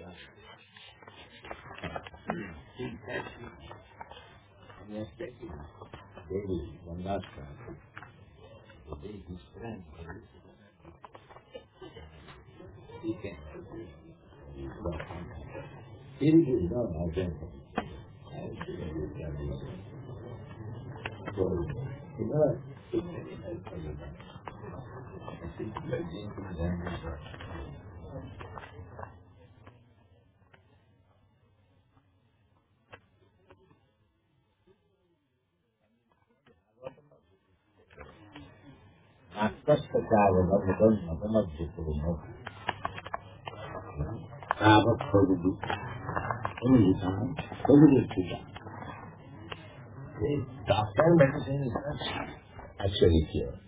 David, one last time. David is friend. He can. He is not our gentle. Aspettavo la Madonna, come ha detto uno. Stavo proprio come diciamo, come diciamo. Doctor medicine is not actually cure.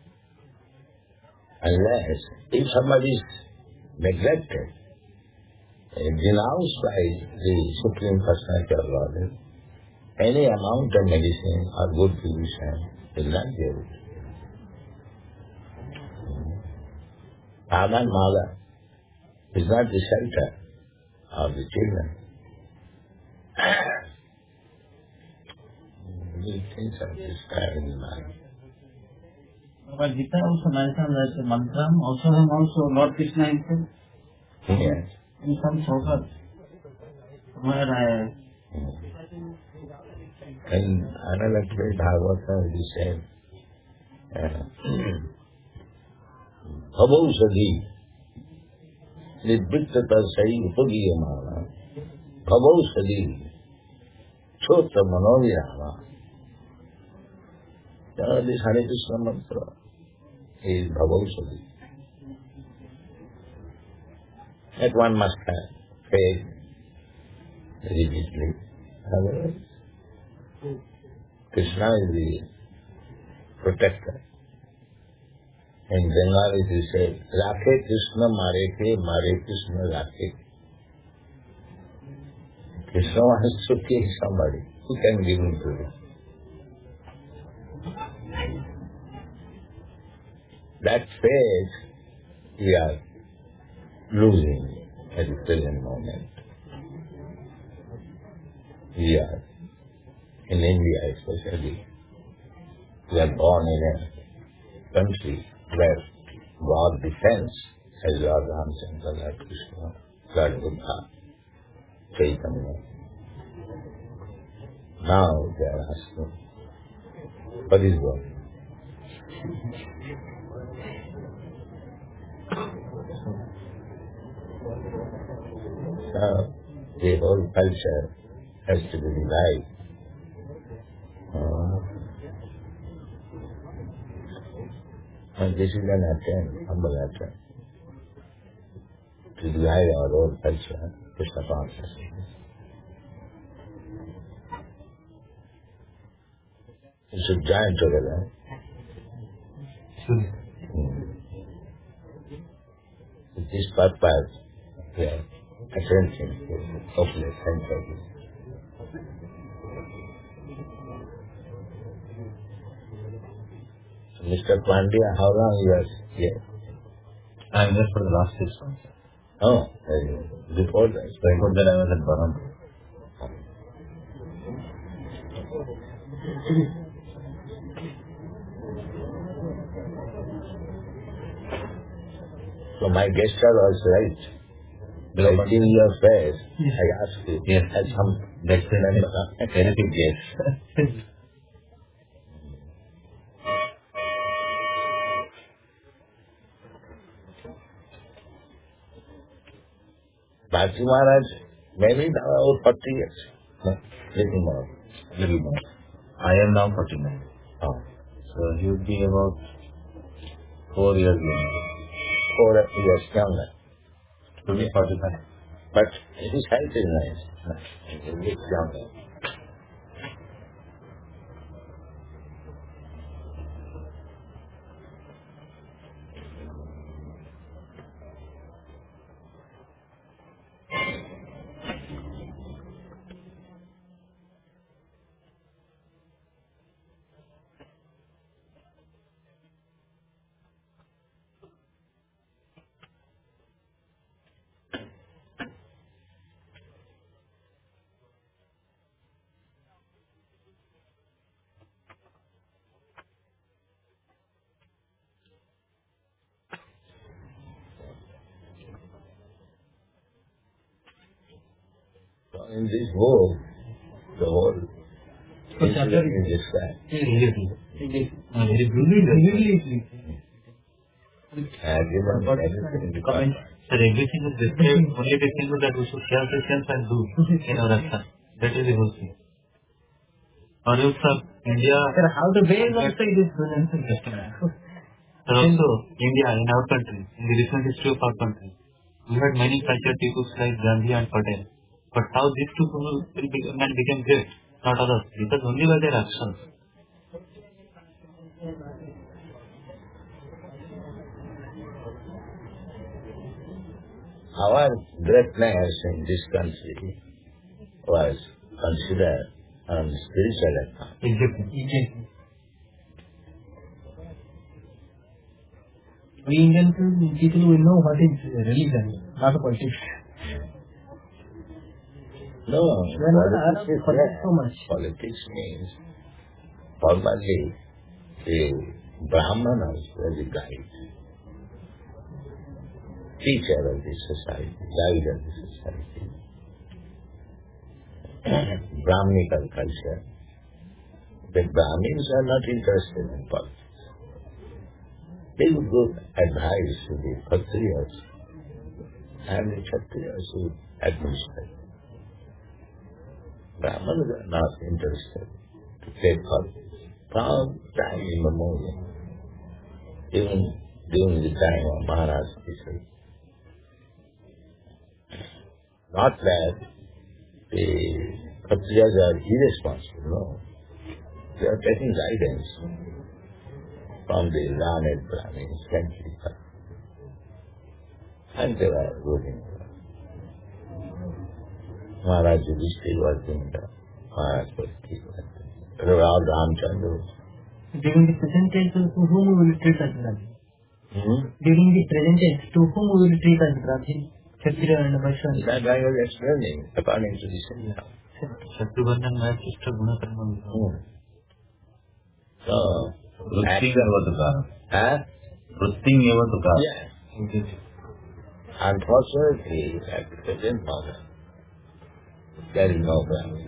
Unless, if somebody is neglected, denounced by the Supreme Personality of Godhead, any amount of medicine or good physician will not be able to. Father and mother is not the shelter of the children. These things are described in the mind. But Gita also mentioned that the mantra also and also Lord Krishna himself. Yes. In some slokas where I... In another place, Bhagavata, he said, Bhavausadhi, Nidvittata Sai Upagiyamana, Bhavausadhi, Chota Manovyama. This Hare Krishna mantra is Bhavausadhi. That one must have faith religiously. Otherwise, Krishna is the protector. In Bengali it is said, Rakhe Krishna Mareke, Mare Krishna Rakhe. Krishna wants to kill somebody. Who can give him to him? That faith we are losing at the present moment. We are, in India especially, we are born in a country where God descends as Lord Ramchandra, Lord Krishna, Lord Buddha, Chaitanya. Now they are asking, what is God? So the whole culture has to be revived. And this is an attempt, humble attempt, to revive our own culture, Krishna consciousness. We should join together. With this purpose, we are attempting to open a center. Mr. Pandya, how long you are here? I am there for the last 6 months. Oh, very good. Before that? Before that I was at Baram. So my guests are also right. By seeing your face, I asked you, yes, has some anything, yes. Bharti Maharaj, maybe now 40 years. No, little more. Little more. I am now 49. Oh. So he would be about 4 years younger. 4 years younger. To be 45. But his height is nice. He's a bit younger. In this book, the whole incident is described. Sir, everything is described, only the thing that we should self-defense and do in our action. That is the whole thing. Or else, sir, India... Sir, how the way also it is just a minute. Sir, also, India, in our country, in the recent history of our country, we had many cultured peoples like Gandhi and Patel. But how these two men became great, not others, because only by their actions. Our greatness in this country was considered on spiritual account. Exactly. We Indian people will know what is religion, not politics. No, politics is there. So much. Politics means formally the Brahmanas were the guide, teacher of the society, guide of the society. Brahminical culture. The Brahmins are not interested in politics. They would give advice to the Kshatriyas, and the Kshatriyas would administer. Brahmanas are not interested to take politics. From time immemorial, even during the time of Maharaj Kesari. Not that the Kshatriyas are irresponsible, no. They are taking guidance from the learned Brahmins, centuries back. And they were ruling. Maharaj Yudhishthira was doing that. Maharaj Kesari was doing that. Lord Ramchandra. During the present age, to whom we will treat as Brahmin? During the present age, to whom we will treat as Brahmin? Kshatriya and Vaishya. That I was explaining according to the Sanya. Shatrugandhan Maya Krishna Gunakarma. So, Yes. Unfortunately, at the present moment, there is no Brahmin.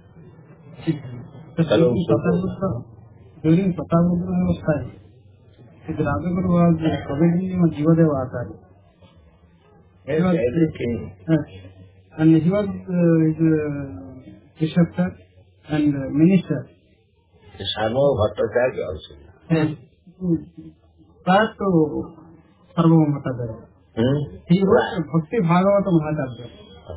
During Patabudra's time, Siddhartha was providing Jivadeva Acharya. Everything. And he was preceptor and minister. Sarva Bhattacharya also. Prior to Sarvabhauma Bhattacharya. He wrote Bhakti Bhagavata Mahacharya.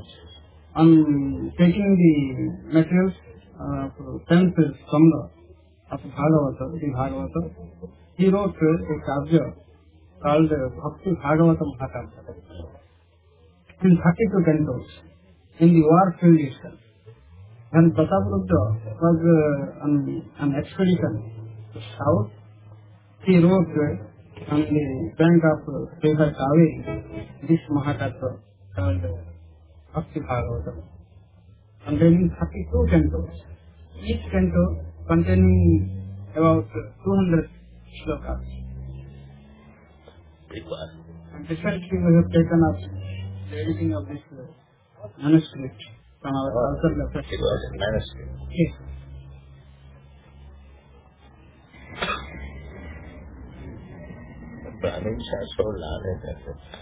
On taking the materials, 10th Skanda of Bhagavata, the Bhagavata, he wrote a Kavya called Bhakti Bhagavata Mahacharya. In 32 cantos, in the war field itself. When Prataparudra was on an expedition to south, he wrote on the bank of River Kaveri this Mahatattva called Bhakti Bhagavatam, containing 32 cantos, each canto containing about 200 shlokas. And recently we have taken up the editing of this manuscript from our author. It was a manuscript. Yes. The Brahmins are so learned at that time.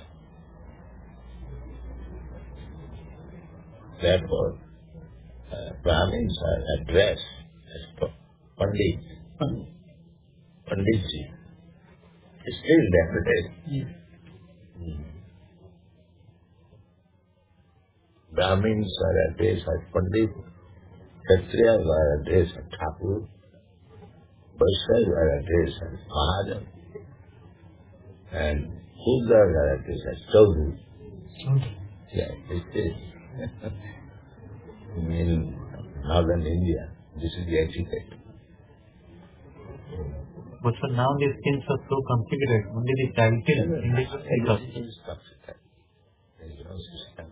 Therefore, Brahmins are addressed as Pandit. Panditji. It's still there today. Yes. Brahmins are addressed as Pandit. Kshatriyas are addressed as Thakur. Vaishyas are addressed as Mahajan. And Shudras are addressed as Chaudhary. Yeah, it is. In northern India, this is the etiquette. But for now these things are so complicated, only the title English speak of. Everything is complicated. There is no system.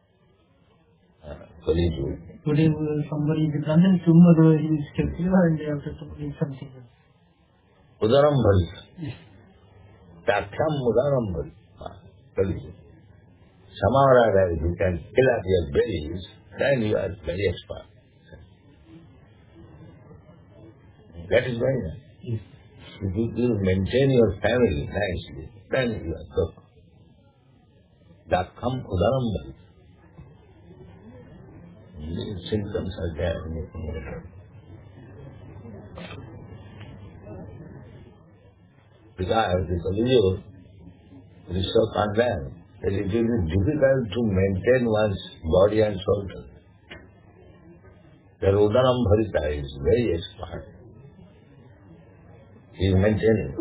Today somebody is Brahmin, tomorrow he is Kshatriya, and day after tomorrow is something else. Udaram bhari. Tathyam udaram bhari. Samara, you can fill up your bellies then you are very expert. That is very nice. Yes. If you maintain your family nicely, then you are good. Dakam udaram bhai. These symptoms are there. Because the Kaliyuga is so content that it will be difficult to maintain one's body and soul. The Udaram Bharita is very expert. He is maintaining.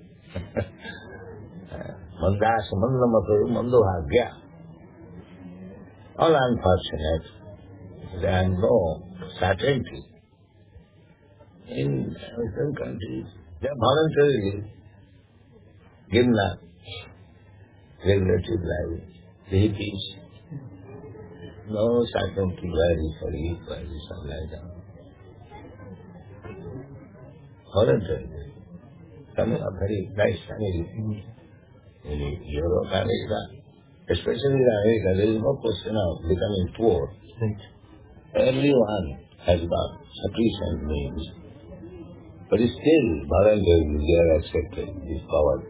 Mandas Mandamatu Mandohagya. All unfortunate. There are no certainty. In Western countries, they are voluntarily given up regulative life. The hippies, no certainty where he shall eat, where he shall lie down. Voluntarily. Some are very nice family. In Europe, America, especially in America, there is no question of becoming poor. Right. Everyone has got sufficient means. But still, voluntarily they are accepted, this power.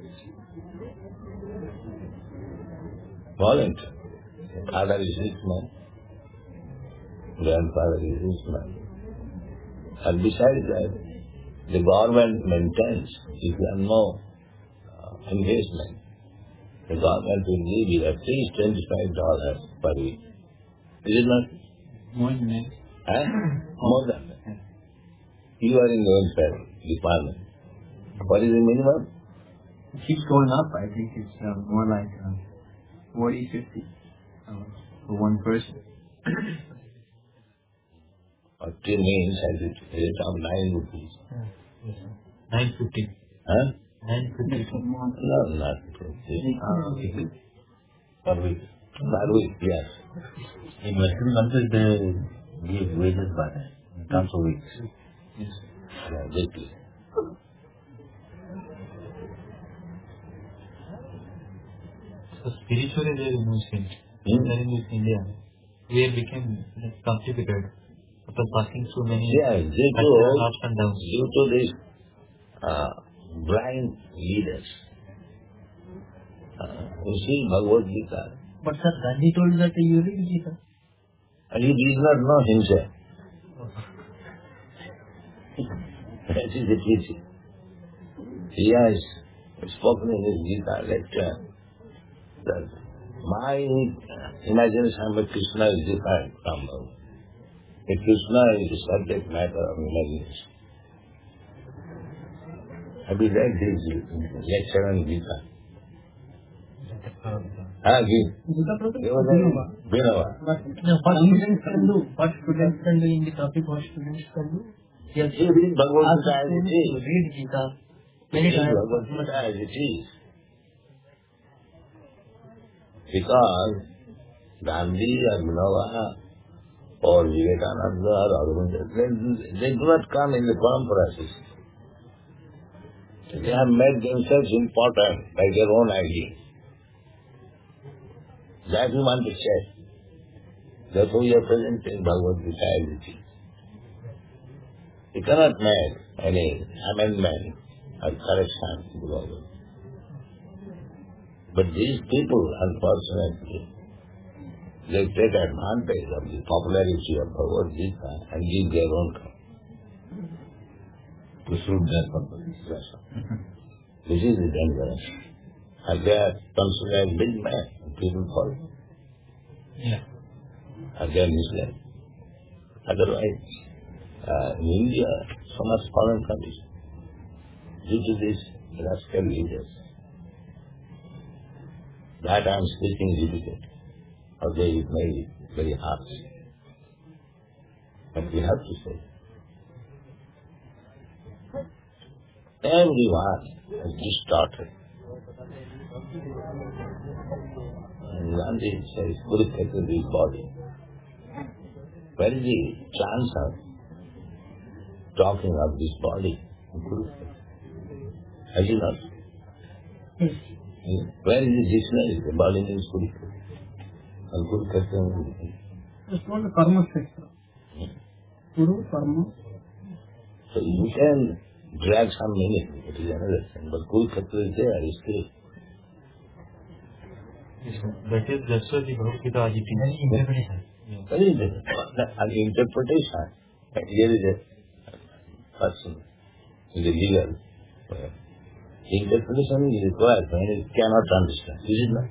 Voluntary. Father is rich man, grandfather is rich man. And besides that, the government maintains, if you have no investment, the government will give you at least $25 per week. Is it not? More than that. More than that. You are in the welfare department. What is the minimum? It keeps going up. I think it's more like 40, 50 for one person. 40 means at the rate of 9 rupees. Yes, sir. 950. Huh? 950. No, not 50. Per week. Per week, yes. In Western countries, they give wages by terms of weeks. Yes. Weekly. So spiritually there is no change. When in India, we became complicated after passing through many Yes, ups and downs. due to these blind leaders. You see Bhagavad Gita. But sir, Gandhi told that you read Gita. And he did not know himself. That is the teaching. He has spoken in his Gita lecture that my imagination of Krishna is different from Bhagavad. The Krishna is the subject matter of imagination. Have you read this lecture on Gita? Vinova. What students can do? What students can do in the topic? What students can do? Yes. You read Bhagavad Gita as it is. Read Gita. Many Read times. Bhagavad Gita as it is. Because Gandhi or Vinova or Vivekananda or Aurobindo, they do not come in the parampara system. They have made themselves important by their own idea. That we want to check. Therefore we are presenting Bhagavad Gita as it is. You cannot make any amendment or correction to the Bhagavad. But these people, unfortunately, they take advantage of the popularity of Bhagavad Gita and give their own count to suit their purpose. This is the dangerous. And they are considered big men, people follow. Yeah. And they are misled. Otherwise, in India, so much foreign condition due to these rascal leaders. That I am speaking difficult, or they made it very harsh. But we have to say, everyone is distorted. And Gandhi says, Kurukshetra is body. Where is the chance of talking of this body in Kurukshetra? Has he not? Where is the dictionary? The body means Kurukshetra. And Kurukshetra means Just want the karma sekta. Guru, karma. So you can drag some meaning, it is another thing, but Kurukshetra is there, is still. Yes, sir. That is just the Bhagavad Gita as it is. Interpretation. Very different. An interpretation. Here is a person in the legal. Interpretation is required when it cannot understand. Is it not?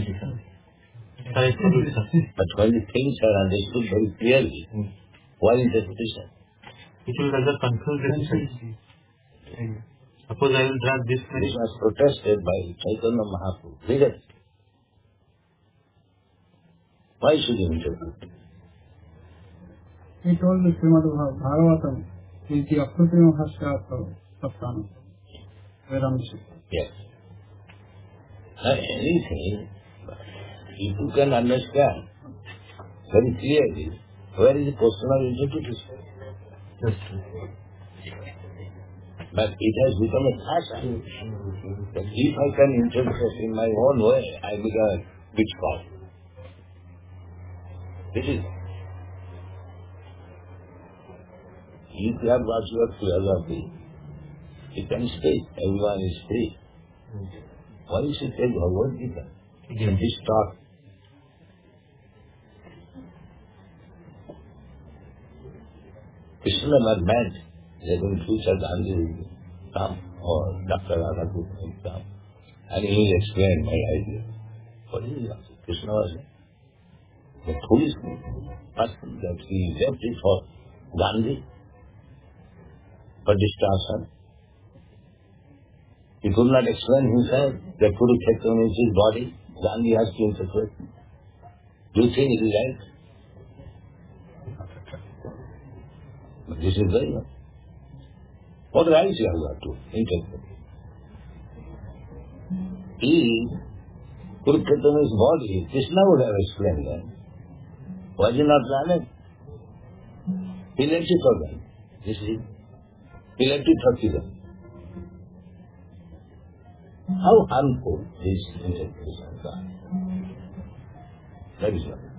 But when the things are understood very clearly, why interpretation? It will rather confuse the society. Suppose I will drag this many. This was protested by Chaitanya Mahaprabhu. Read it. Why should you interpret? He told the Srimad Bhagavatam is the Akriti Mahasya Saptana. Vedanta. Yes. Now anything, people can understand very clearly where is the question of interpretation. Yes. But it has become a fashion that if I can interpret in my own way, I become a witchcraft. This is. If you have got your philosophy, you can speak. Everyone is free. Why you should take Bhagavad Gita and this talk? Krishna was meant that in future Gandhi will come or Dr. Radhakrishna will come and he will explain my idea. What is it? Krishna was the foolish person that he left it for Gandhi for distraction. He could not explain himself that Kurukshetra is his body. Gandhi has to interpret. Do you think it is right? But this is very much. What rights you have got to interpret? If Kurukshetra is body, Krishna would have explained that. Was he not planet? He left it for them. You see? He left it for them. How harmful is interpretation of God? That is what.